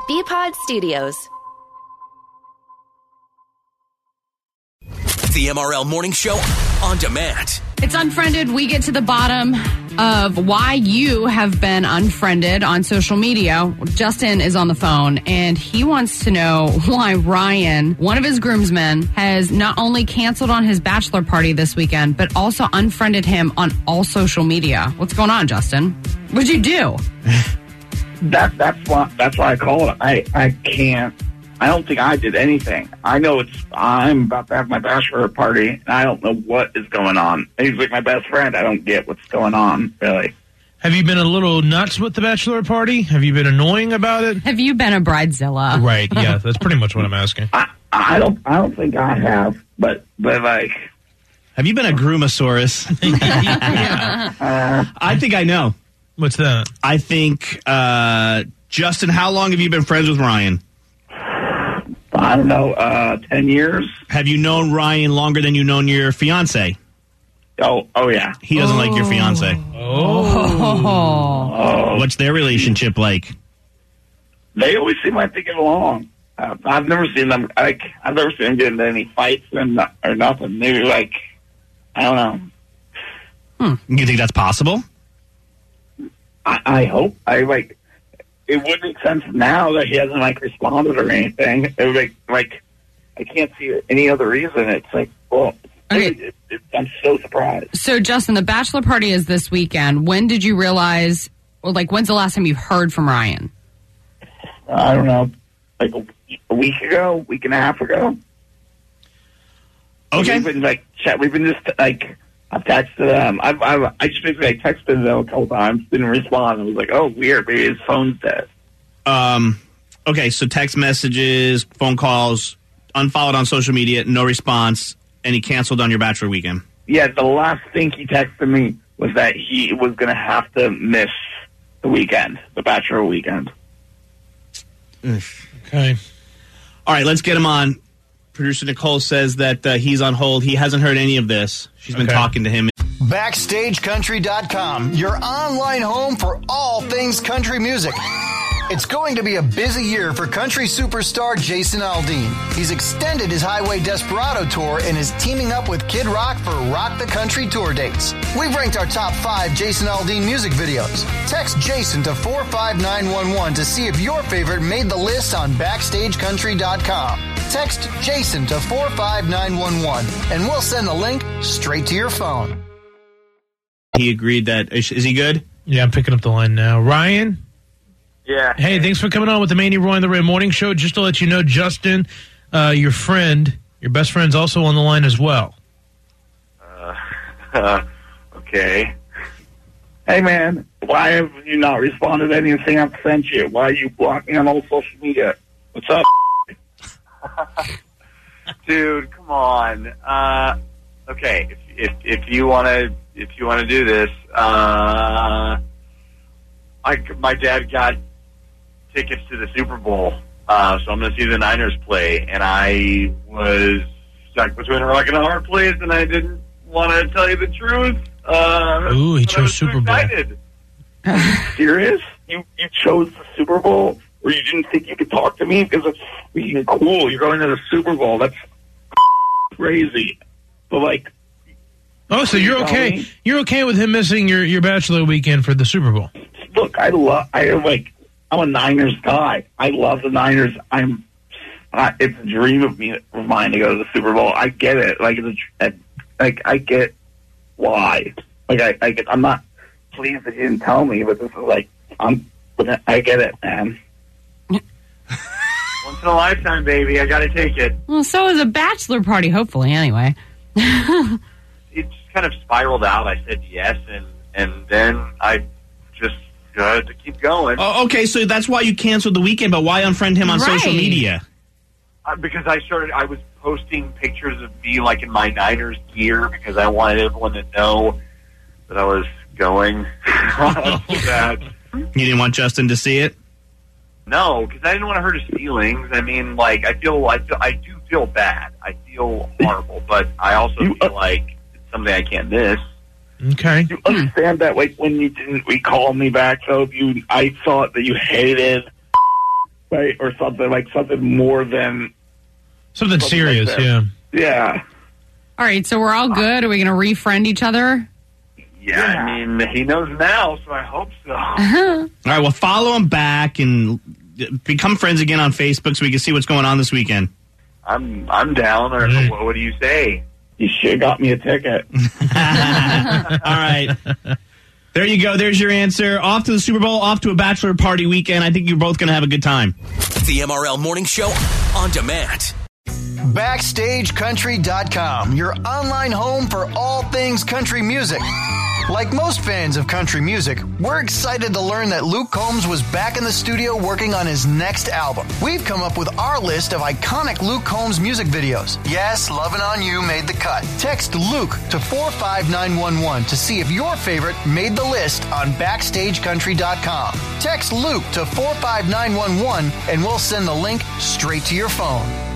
BPod Studios. The MRL Morning Show on demand. It's Unfriended. We get to the bottom of why you have been unfriended on social media. Justin is on the phone, and he wants to know why Ryan, one of his groomsmen, has not only canceled on his bachelor party this weekend, but also unfriended him on all social media. What's going on, Justin? What'd you do? That's why I call it. I can't. I don't think I did anything. I know I'm about to have my bachelor party, and I don't know what is going on. He's like my best friend. I don't get what's going on, really. Have you been a little nuts with the bachelor party? Have you been annoying about it? Have you been a bridezilla? Right, yeah, that's pretty much what I'm asking. I don't think I have, but like... Have you been a groomosaurus? Yeah. I think I know. What's that? I think, Justin, how long have you been friends with Ryan? I don't know, 10 years. Have you known Ryan longer than you've known your fiance? Oh yeah. He doesn't like your fiance. Oh. What's their relationship like? They always seem like they get along. I've never seen them. I've never seen them get into any fights or nothing. Maybe I don't know. You think that's possible? I hope. It would make sense now that he hasn't responded or anything. It would I can't see any other reason. It's Okay. I'm so surprised. So, Justin, the bachelor party is this weekend. When did you realize, or when's the last time you heard from Ryan? I don't know, a week ago, week and a half ago. Okay. We've been just I've texted them. I just basically texted them a couple times, didn't respond. I was like, oh, weird, maybe his phone's dead. Okay, so text messages, phone calls, unfollowed on social media, no response, and he canceled on your bachelor weekend. Yeah, the last thing he texted me was that he was going to have to miss the weekend, the bachelor weekend. Okay. All right, let's get him on. Producer Nicole says that he's on hold. He hasn't heard any of this. She's been talking to him. BackstageCountry.com, your online home for all things country music. It's going to be a busy year for country superstar Jason Aldean. He's extended his Highway Desperado tour and is teaming up with Kid Rock for Rock the Country tour dates. We've ranked our top 5 Jason Aldean music videos. Text Jason to 45911 to see if your favorite made the list on BackstageCountry.com. Text Jason to 45911 and we'll send the link straight to your phone. He agreed that... Is he good? Yeah, I'm picking up the line now. Ryan? Yeah. Hey, thanks for coming on with the Manny Roy and the Ray Morning Show. Just to let you know, Justin, your friend, your best friend's also on the line as well. Okay. Hey, man, why have you not responded to anything I've sent you? Why are you blocking on all social media? What's up? Dude, come on. Okay, if you want to do this, my dad got tickets to the Super Bowl, so I'm going to see the Niners play, and I was stuck between a rock and a hard place, and I didn't want to tell you the truth. Ooh, he chose Super Bowl. Serious? You chose the Super Bowl, or you didn't think you could talk to me because it's freaking cool? You're going to the Super Bowl. That's crazy. But oh, so you're okay? You're okay with him missing your bachelor weekend for the Super Bowl? Look, I'm a Niners guy. I love the Niners. It's a dream of mine to go to the Super Bowl. I get it. I get why. I'm not pleased that he didn't tell me, but this is I get it, man. Once in a lifetime, baby. I got to take it. Well, so is a bachelor party, hopefully, anyway. It just kind of spiraled out. I said yes, and then I just had to keep going. Oh, okay, so that's why you canceled the weekend, but why unfriend him on social media? Because I was posting pictures of me in my Niners gear because I wanted everyone to know that I was going. You didn't want Justin to see it? No, because I didn't want to hurt his feelings. I mean, I do feel bad. I feel horrible, but I also feel like it's something I can't miss. Okay. You understand that, when you didn't recall me back, though, I thought that you hated right? Or something more than something serious. like that. Yeah. Yeah. All right, so we're all good. Are we going to refriend each other? Yeah, I mean, he knows now, so I hope so. All right, well, follow him back and become friends again on Facebook so we can see what's going on this weekend. I'm down. Or what do you say? You should have got me a ticket. All right. There you go. There's your answer. Off to the Super Bowl, off to a bachelor party weekend. I think you're both going to have a good time. The MRL Morning Show on demand. BackstageCountry.com, your online home for all things country music. Like most fans of country music, we're excited to learn that Luke Combs was back in the studio working on his next album. We've come up with our list of iconic Luke Combs music videos. Yes, Lovin' On You made the cut. Text Luke to 45911 to see if your favorite made the list on BackstageCountry.com. Text Luke to 45911 and we'll send the link straight to your phone.